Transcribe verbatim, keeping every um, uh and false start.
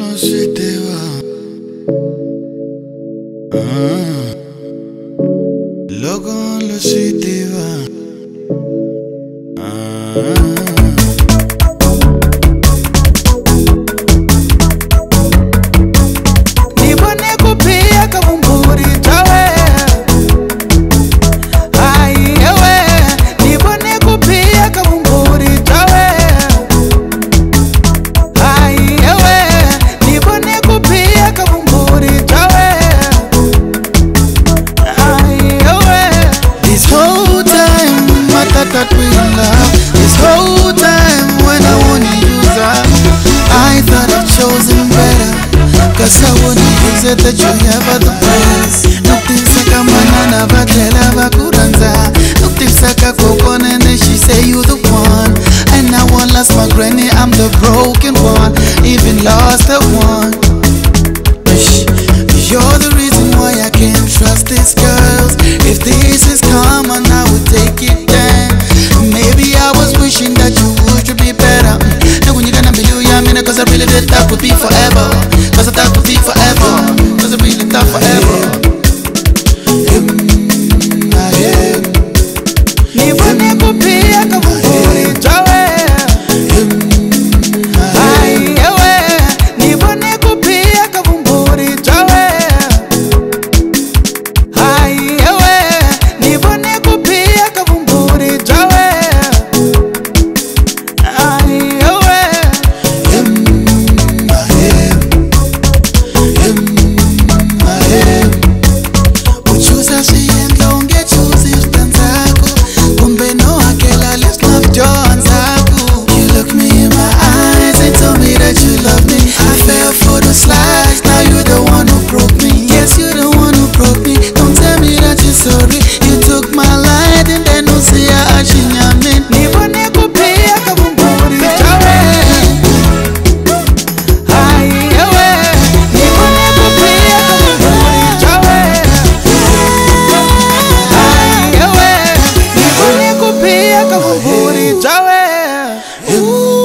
sitiwa ah logo lo sitiwa ah that we in love. This whole time when I wanna use her, I thought I'd chosen better, cause I wouldn't use it that you have other plans. Nuktisaka manana vatela vakuranza, Nuktisaka kokona and then she say you the one. And I won't lost my granny, I'm the broken one, even lost the one. You're the reason why I can't trust these girls. If this is common, I would take it down. Maybe I was wishing that you would be better. Now when you're gonna be you, yeah, I mean, cause I really did that would be forever. Cause I thought would be forever. Cause I really thought forever. Ooh.